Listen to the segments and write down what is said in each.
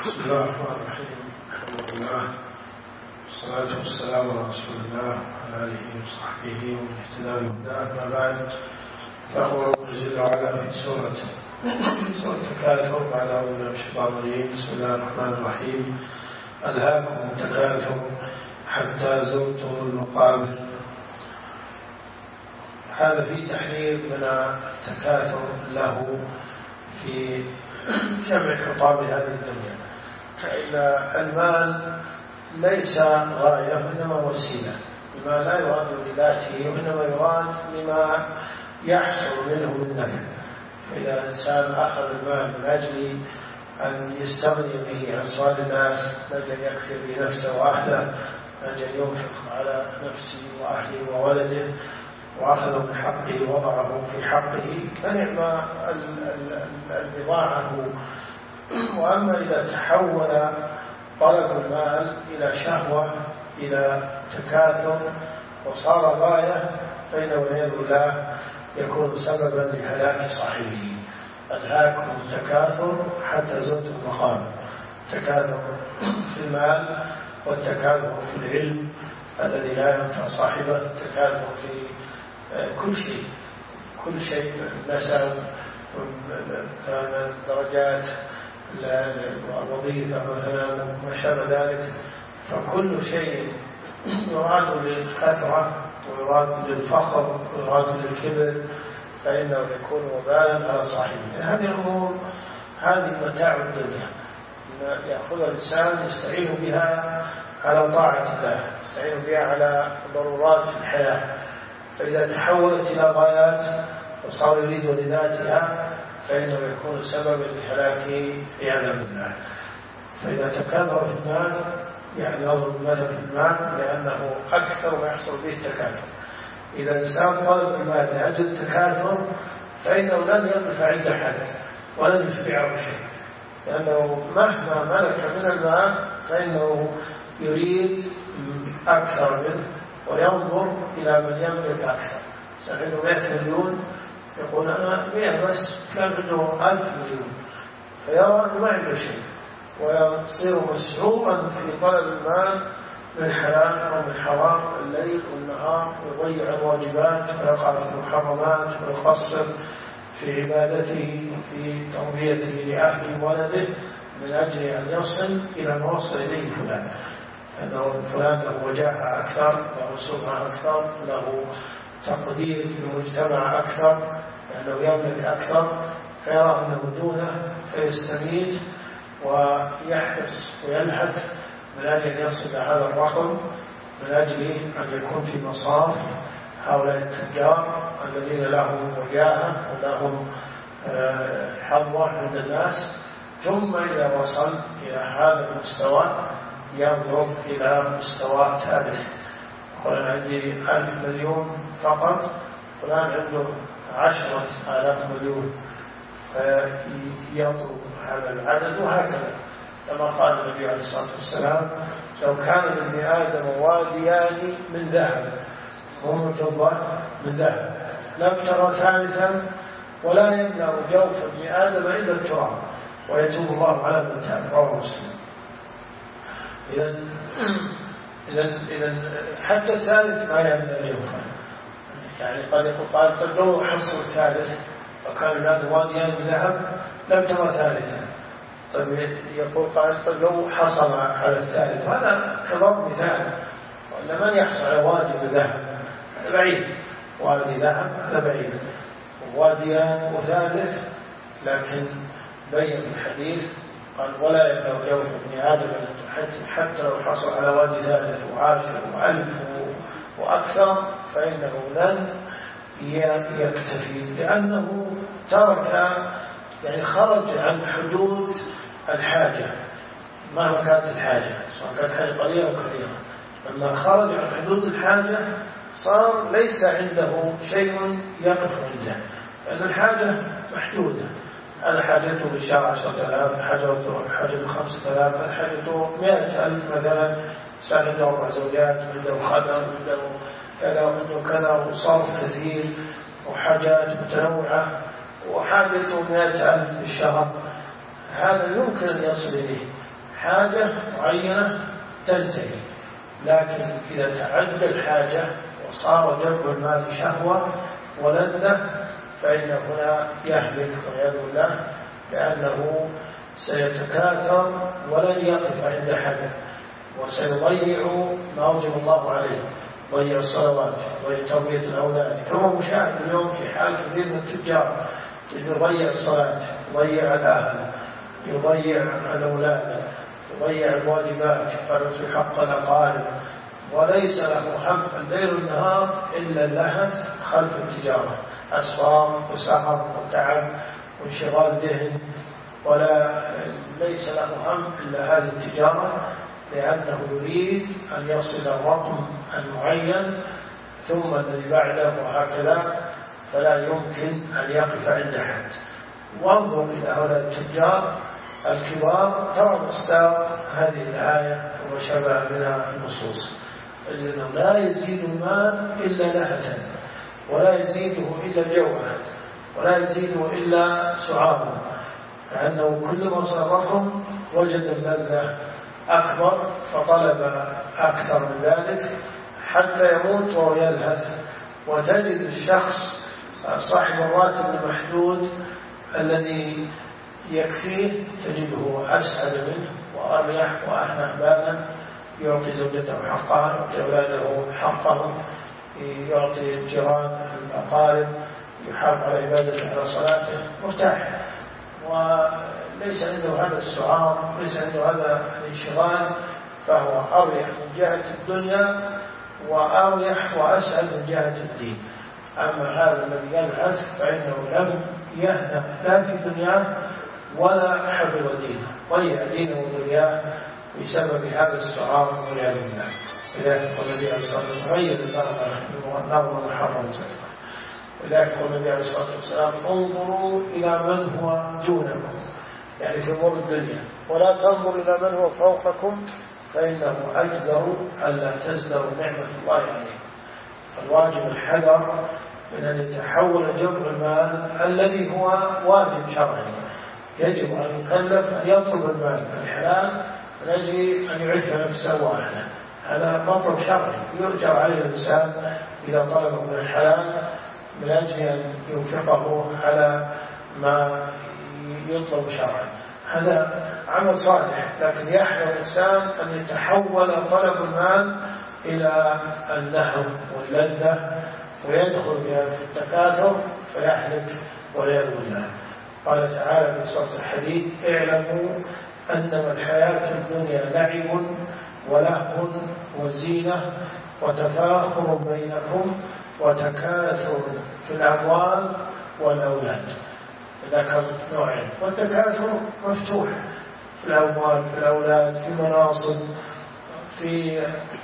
بسم الله الرحمن الرحيم. الحمد لله والصلاة والسلام على رسول الله وعلى آله وصحبه ومن اهتدى بهداه. أما بعد، فهو جل وعلا في سورة التكاثر بعد أعوذ بالله من الشيطان الرجيم. بسم الله الرحمن الرحيم. ألهاكم التكاثر حتى زرتم المقابر. هذا في تحذير من التكاثر له في جمع خطاب هذه الدنيا، فإن المال ليس غاية إنما وسيلة لما لا يراد لذاته، وإنما يراد لما يحصل منه من نفع. فإذا الإنسان أخذ المال من أجل أن يستغني به عن سؤال الناس، من أجل يكفي بنفسه وأهله، من أجل ينفق على نفسه وأهله وولده، وأخذ من حقه وضعه في حقه، فنعم البضاعة. وأما إذا تحول طلب المال إلى شهوة، إلى تكاثر، وصار غاية، فإنه والعياذ بالله يكون سببا لهلاك صاحبه. ألهاكم التكاثر حتى زرتم المقابر. التكاثر في المال، والتكاثر في العلم الذي لا ينفع صاحبه، التكاثر في كل شيء، نسب، درجات، الوظيفة مثلا، ما شابه ذلك. فكل شيء يراد للكثرة ويراد للفخر ويراد للكبر، فإنه يكون وبالا على صاحبه. هذه الأمور، هذه متاع الدنيا، يأخذ الإنسان يستعين بها على طاعة الله، يستعين بها على ضرورات الحياة. فإذا تحولت إلى غايات وصار يريد لذاتها، فإنه يكون سببا لهلاكه عياذا بالله. فإذا تكاثر في المال، يعني أضرب مثل في المال لأنه أكثر ما يحصل به التكاثر. إذا الإنسان طلب المال لأجل التكاثر، فإنه لن يقف عند حد ولن يشبعه شيء، لأنه مهما ملك من المال فإنه يريد أكثر منه، وينظر إلى من يملك أكثر. عنده 100 مليون، يقول أنا 100 بس، كان عنده 1000 مليون، فيرى أنه ما عنده شيء، ويصير مسعورا في طلب المال من حلال أو من حرام الليل والنهار، ويضيع الواجبات ويقع في المحرمات، ويقصر في عبادته وفي تربيته لأهله وولده، من أجل أن يصل إلى ما وصل إليه فلان. أنه فلان له وجاهة أكثر، له سمعة أكثر، له تقدير في المجتمع أكثر، لأنه يملك أكثر، فيرى أنه دونه، فيستميت ويحرص ويلهث من أجل أن يصل هذا الرقم، من أجل أن يكون في مصاف هؤلاء التجار الذين لهم وجاهة ولهم حظوة عند الناس. ثم إذا وصل إلى هذا المستوى ينظر إلى مستوى ثالث. فلان عندي 1000 مليون فقط، فلان عنده 10,000 مليون، فيطلب هذا العدد. وهكذا كما قال النبي عليه الصلاة والسلام: لو كان لابن آدم واديان من ذهب ومن فضة من ذهب لم ترى ثالثا، ولا يملأ جوف ابن آدم إلا التراب، ويتوب الله على من تاب. رواه مسلم. إذن حتى الثالث ما يملأ جوفا. يعني قال لو حصل الثالث وكان هذا واديان من ذهب لم ترى ثالثا. طيب يقول قال لو حصل على الثالث، هذا كضرب مثال. وإلا من يحصل على وادي من ذهب؟ هذا بعيد. وادي ذهب هذا بعيد، واديان وثالث. لكن بين الحديث قال: ولا يبلغ جوف ابن آدم حتى لو حصل على وادي ثالث وعاشر وألف وأكثر، فإنه لن يكتفي، لأنه ترك، يعني خرج عن حدود الحاجة مهما كانت الحاجة، سواء كانت حاجة قليلة أو كثيرة. لما خرج عن حدود الحاجة صار ليس عنده شيء يقف عنده، لأن الحاجة محدودة. هذا حاجته بالشهر 10,000، حاجته 5,000، حاجته 100,000 مثلا. إنسان عنده 4 زوجات، عنده خدم، عنده كذا وعنده كذا، وصرف كثير وحاجات متنوعة، وحاجته 100,000 في الشهر. هذا يمكن أن يصل إليه، حاجة معينة تنتهي، لكن إذا تعدى الحاجة وصار جلب المال شهوة ولذة فإن هنا يهلك والعياذ بالله، لأنه سيتكاثر ولن يقف عند حد، وسيضيع ما أوجب الله عليه، يضيع الصلوات، يضيع تربية الأولاد، كما مشاهد اليوم في حال كثير من التجار، يضيع الصلاة، يضيع الأهل، يضيع الأولاد، يضيع الواجبات، يفرط في حق الأقارب، وليس له هم الليل والنهار إلا اللهث خلف التجارة، أسفار وسهر وتعب وانشغال ذهن، ولا ليس له هم إلا هذه التجارة، لأنه يريد أن يصل الرقم المعين ثم الذي بعده وهكذا، فلا يمكن أن يقف عند حد. وانظر إلى هؤلاء التجار الكبار ترى مصداق هذه الآية وما شابه منها النصوص، أنه لا يزيد المال إلا لهثا، ولا يزيده إلا جوعا، ولا يزيده إلا سعارا، لأنه كلما صارهم وجد اللذة أكبر فطلب أكثر من ذلك حتى يموت وهو يلهث. وتجد الشخص صاحب الراتب المحدود الذي يكفيه تجده أسعد منه وأريح وأهنأ بالا، يعطي زوجته حقها، يعطي أولاده حقهم، يعطي الجيران الأقارب، يحافظ على عبادته على صلاته، مرتاح، وليس عنده هذا السعار، ليس عنده هذا الانشغال، فهو أريح من جهة الدنيا وأريح وأسعد من جهة الدين. أما هذا الذي يلهث فإنه لم يهنأ لا في دنياه ولا حفظ دينه، ضيع دينه ودنياه بسبب هذا السعار والعياذ بالله. لذلك قال النبي عليه الصلاة والسلام غير النظر محرم. لذلك قال النبي عليه الصلاة والسلام انظروا إلى من هو دونكم، يعني في أمور الدنيا، ولا تنظروا إلى من هو فوقكم فإنه أجدر ألا تزدروا نعمة الله عليكم. فالواجب الحذر من أن يتحول جمع المال الذي هو واجب شرعي، يجب أن يكلف أن يطلب المال الحلال من أجل أن يعف نفسه وأهله، هذا مطلب شرعي يرجع عليه الإنسان إذا طلبه من الحلال من أجل أن ينفقه على ما يطلب شرعا، هذا عمل صالح. لكن يحذر الإنسان أن يتحول طلب المال إلى اللهو واللذة ويدخل في التكاثر فيحلك والعياذ بالله. قال تعالى في سورة الحديد اعلموا أنما الحياة الدنيا لعب ولهو وزينة وتفاخر بينكم وتكاثر في الأموال والأولاد. ذكر نوعين، والتكاثر مفتوح في الأموال، في الأولاد، في المناصب، في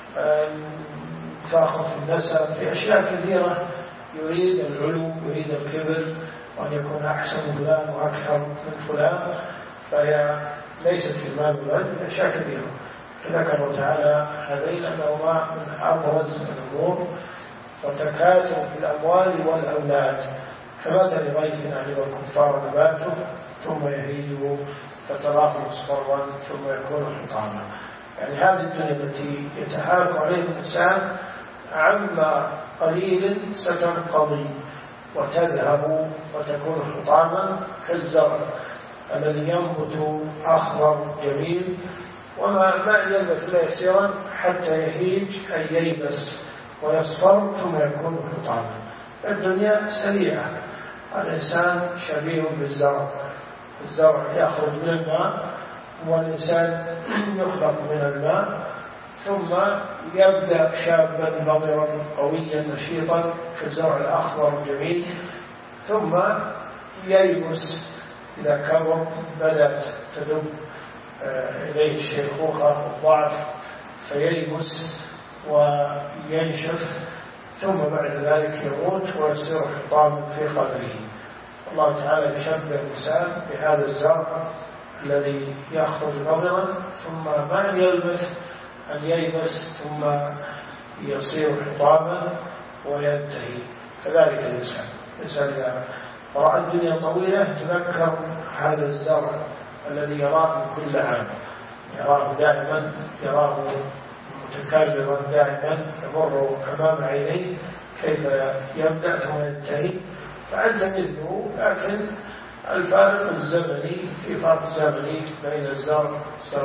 فاخر في النسب، في أشياء كثيرة يريد العلو، يريد الكبر، وأن يكون أحسن من فلان وأكثر من فلان، فهي ليست في المال والولد، أشياء كثيرة. ذكر تعالى هذين أنهما من أبرز الأمور، وتكاثر في الأموال والأولاد كمثل غيث أعجب الكفار نباته ثم يهيج فتراه مصفرا ثم يكون حطاما. يعني هذه الدنيا التي يتهالك عليها الإنسان عما قليل ستنقضي وتذهب وتكون حطاما كالزرع الذي ينبت أخضر جميل وما يلبث إلا يسيرا حتى يهيج أي ييبس ويصفر ثم يكون حطاما. الدنيا سريعة، الإنسان شبيه بالزرع، الزرع يخرج من الماء والإنسان يخلق من الماء ثم يبدأ شابا نضرا قويا نشيطا كالزرع الأخضر الجميل، ثم ييبس إذا كبر بدأت تدب إليه الشيخوخة والضعف فييبس وينشف ثم بعد ذلك يموت ويصير حطاما في قبره. الله تعالى يشبه الإنسان بهذا الزرع الذي يخرج نضرا ثم ما يلبث أن ييبس ثم يصير حطاما وينتهي. كذلك الإنسان إذا رأى الدنيا طويلة تذكر هذا الزرع الذي يراه كل عام، يراه دائما، يراه متكررا دائما يمر أمام عينيه كيف يبدأ ثم ينتهي، فأنت مثله. لكن الفارق الزمني، في فرق زمني بين الزرع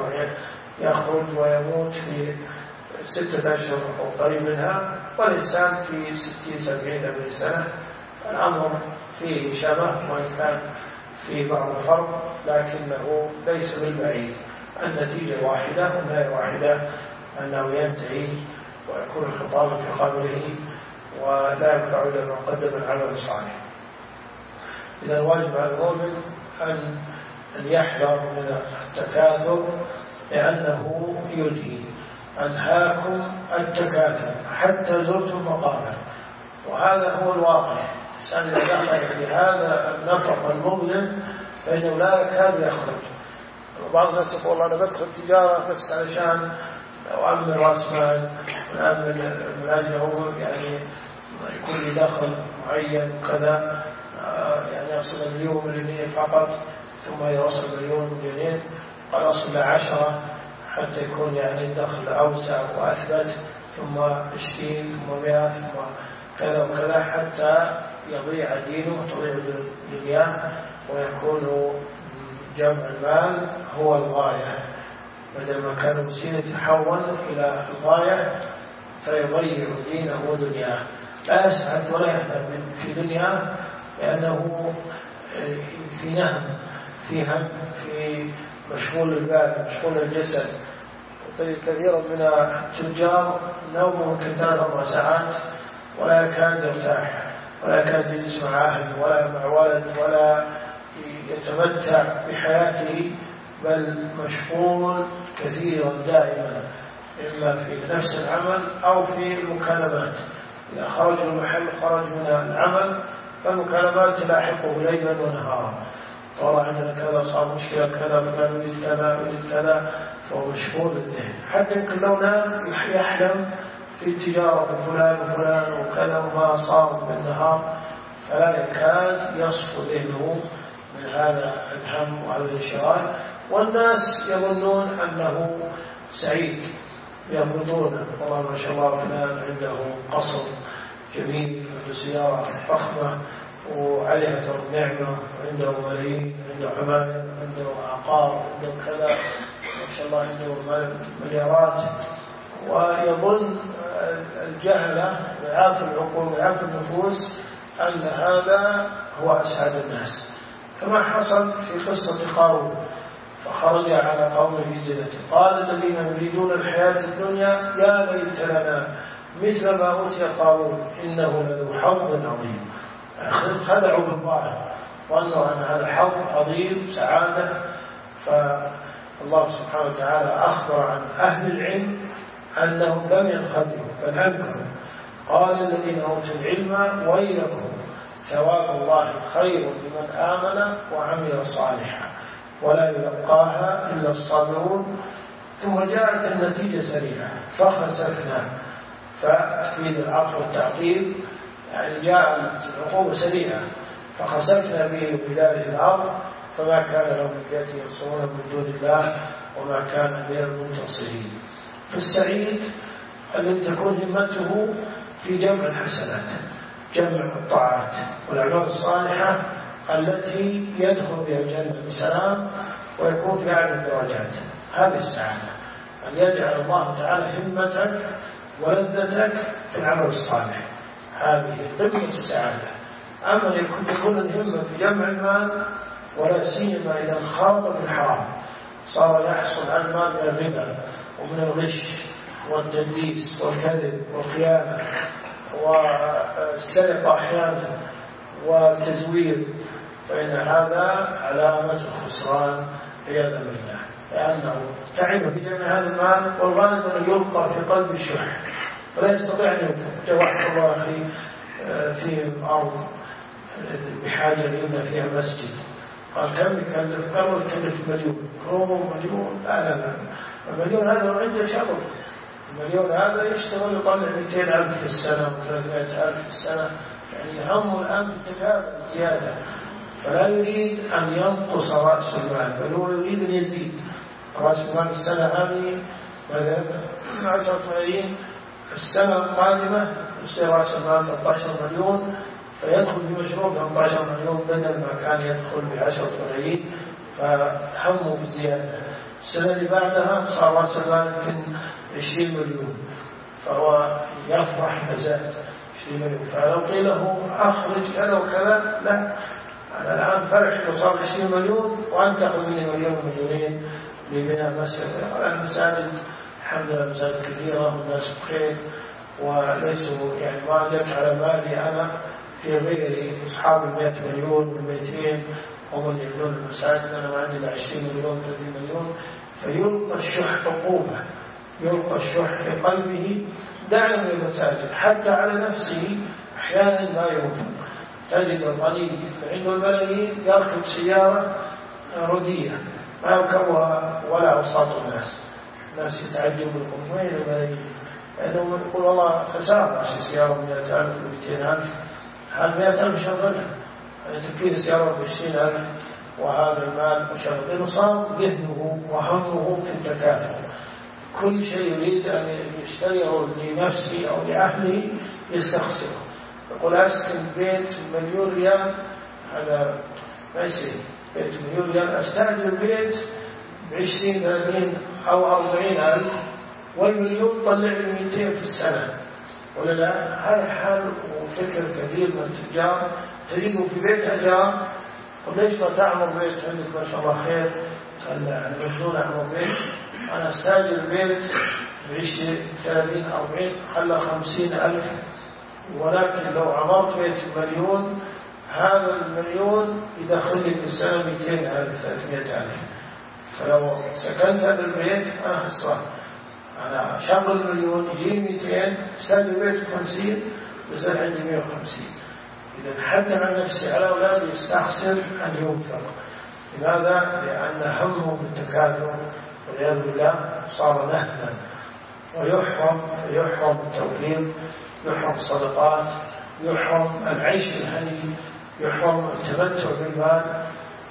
يخرج ويموت في 6 أشهر أو قريب منها، والإنسان في 60-70 سنة. الأمر فيه شبه وإن كان في بعض الفرق، لكنه ليس بالبعيد. النتيجة واحدة والنهاية واحدة، أنه ينتهي ويكون الخطاب في قبره ولا ينفع إلا من قدم العمل الصالح. إذا الواجب على المؤمن أن يحذر من التكاثر، لأنه يلهي. أنهاكم التكاثر حتى زرتم المقابر، وهذا هو الواقع. الإنسان إذا دخل في هذا النفق المظلم فإنه لا يكاد يخرج. بعض الناس يقول والله أنا بدخل تجارة بس علشان أؤمن رأس مال، وأؤمن من أجله يعني يكون لي دخل معين وكذا، يعني أصل 1,000,000 فقط، ثم يوصل 1,000,000 قال أصل 10 حتى يكون يعني الدخل أوسع وأثبت، ثم 20 ثم 100 ثم كذا وكذا، حتى يضيع دينه وتضيع دنياه، ويكون جمع المال هو الغاية، بدل ما كان وسيلة يتحول إلى الغاية فيضيع دينه ودنياه. لا يسعد ولا يحزن في دنياه، لأنه في نهم، في هم، في مشغول البال، مشغول الجسد. كثيرا من التجار نومهم ك3-4 ساعات ولا يكاد يرتاح، ولا يكاد يجلس مع أهل ولا مع ولد ولا يتمتع بحياته، بل مشغول كثيرا دائما، إما في نفس العمل أو في المكالمات. إذا خرج من المحل خرج من العمل، فالمكالمات تلاحقه ليلا ونهارا، والله عندنا كذا، صار مشكلة كذا، فلان يريد كذا يريد كذا، فهو مشغول الذهن. حتى يمكن لو نام يحلم في التجارة فلان وفلان وكذا وما صار بالنهار، فلا يكاد يصفو ذهنه من هذا الهم وهذا الانشغال. والناس يظنون أنه سعيد، يظنون والله ما شاء الله فلان عنده قصر جميل، عنده سيارة فخمة وعليها ثر نعمة، عنده ملايين، عنده عماير، عنده عقار، عنده كذا ما شاء الله، عنده مليارات. ويظن الجهلة ويعاف العقول ويعاف النفوس أن هذا هو أسعد الناس، كما حصل في قصة قارون. فخرج على قوم في زينته قال الذين يريدون الحياة الدنيا يا ليت لنا مثل ما أوتي قارون إنه لذو حظ عظيم. خدعوا بالله، ظنوا أن هذا حظ عظيم سعادة. فالله سبحانه وتعالى أخبر عن أهل العلم أنهم لم ينخدعوا بل أنكروا. قال الذين أوتوا العلم ويلكم ثواب الله خير لمن آمن وعمل صالحا ولا يلقاها إلا الصابرون. ثم جاءت النتيجة سريعة فخسفنا، فتفيد العطف والتعقيب، يعني جاء العقوبة سريعة، فخسفنا به وبداره الأرض فما كان لهم من فئة ينصرون من دون الله وما كان من المنتصرين. فالسعيد الذي تكون همته في جمع الحسنات، جمع الطاعات والأعمال الصالحة التي يدخل بها الجنة بسلام ويكون في أعلى الدرجات. هذه السعادة، أن يجعل الله تعالى همتك ولذتك في العمل الصالح، هذه قمة السعادة. أما يكون تكون الهمة في جمع المال، ولا سيما إذا انخرط في الحرام، صار يحصل على المال من الربا ومن الغش والتدليس والكذب والخيانة والسرقة أحيانا والتزوير، فإن هذا علامة الخسران عياذا بالله، لأنه تعب في جمع هذا المال، والغالب أن يلقى في قلب الشح، فلا يستطيع أن ينفق. جاء الله أخي في أرض بحاجة لأن فيها مسجد، قال كم يكلف؟ قالوا يكلف 1,000,000. قالوا 1,000,000؟ لا 1,000,000 هذا لو عنده شغل، 1,000,000 هذا يشتغل يطلع 200,000 في السنة و300,000 في السنة، يعني هم الآن بالتكافؤ زيادة. فلا يريد أن ينقص رأس المال، بل هو يريد أن يزيد. رأس المال السنة هذه مثلا 10 ملايين، السنة القادمة يصير رأس المال 13 مليون، فيدخل في مشروع 18 مليون بدل ما كان يدخل ب10 ملايين، فهمه بالزيادة. السنة اللي بعدها صار رأس المال يمكن 20 مليون، فهو يفرح مزاد 20 مليون. فلو قيل له أخرج كذا وكذا، لا، أنا الآن فرح إنه صار 20 مليون وأنت تأخذ مني مليون ومليونين لبناء مسجد. المساجد الحمد لله مساجد كثيرة والناس بخير، وليسوا يعني ما جت على بالي أنا في غيري أصحاب 100 مليون و200 هم اللي يبنون المساجد. أنا ما عندي إلا 20 مليون 30 مليون. فيلقى الشح عقوبة، يلقى الشح في قلبه دعم للمساجد حتى على نفسه. أحيانا ما يوفق، تجد الغني عنده الملايين يركب سيارة رديئة ما يركبها ولا أوساط الناس يتعجبوا يقولون وين الملايين، لأنه يقول والله خسارة سيارة 100,000 و200,000، هل 100,000 شغلها تكفيه سيارة ب20,000 وهذا المال مشغل. صار ذهنه وهمه في التكاثر، كل شيء يريد أن يشتريه لنفسه أو لأهله يستخسره. يقول أسكن بيت 1,000,000 ريال، هذا ما يصير. بيت 1,000,000 ريال أستأجر بيت ب20 30 أو 40,000، والمليون طلع لي 200 في السنة، ولا لا؟ هذا حال وفكر كثير من التجار تجده في بيت أجار. وليش ما تعمر بيت عندك ما شاء الله خير، خلنا المجنون أعمر بيت، أنا أستأجر بيت ب20 30 40 خلى 50,000، ولكن لو عمرت بيت 1,000,000 هذا 1,000,000 يدخل لي في السنة 200,000 300,000. فلو سكنت هذا البيت أنا خسران، أنا شغل 1,000,000 يجيني 200، استأجر بيت 50 يصير عندي 150. إذا حتى عن نفسي على أولادي يستخسر أن ينفق. لماذا؟ لأن همه بالتكاثر والعياذ بالله صار نهما، ويحرم التوفير، يحرم الصدقات، يحرم العيش الهني، يحرم التمتع بالمال،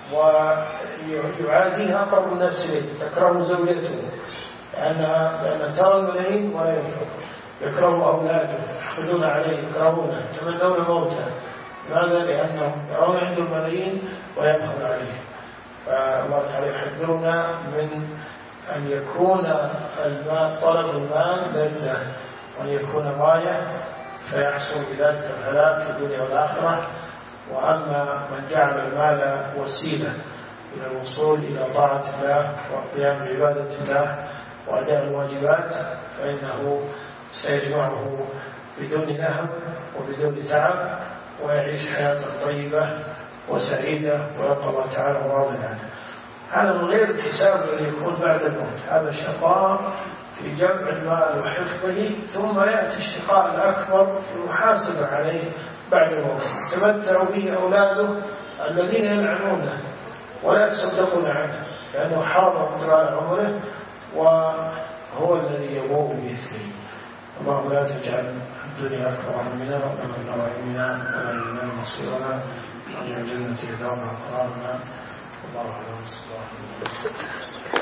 ويعاديها أقرب الناس إليه. تكره زوجته لأن ترى الملايين ولا ينفق، يكره أولاده يحقدون عليه، يكرهونه، يتمنون موته. لماذا؟ لأنهم يرون عنده الملايين ويبخل عليه. فالله تعالى يحذرنا من أن يكون المال، طلب المال لذة، وأن يكون غاية فيحصل بذلك الهلاك في الدنيا والآخرة. وأما من جعل المال وسيلة إلى الوصول إلى طاعة الله والقيام بعبادة الله وأداء الواجبات، فإنه سيجمعه بدون نهم وبدون تعب، ويعيش حياة طيبة وسعيدة ويبقى الله تعالى راضي عنه. هذا من غير الحساب الذي يكون بعد الموت. هذا شقاء في جمع المال وحفظه، ثم يأتي الشقاء الأكبر في المحاسبة عليه بعد الموت. تمتع به أولاده الذين يلعنونه ولا يتصدقون عنه، لأنه حرم طوال عمره وهو الذي يبوء بإثمه. اللهم لا تجعل الدنيا أكبر همنا ومبلغ علمنا ولا إلينا مصيرنا، واجعل الجنة دارنا قرارنا. الله أعلم.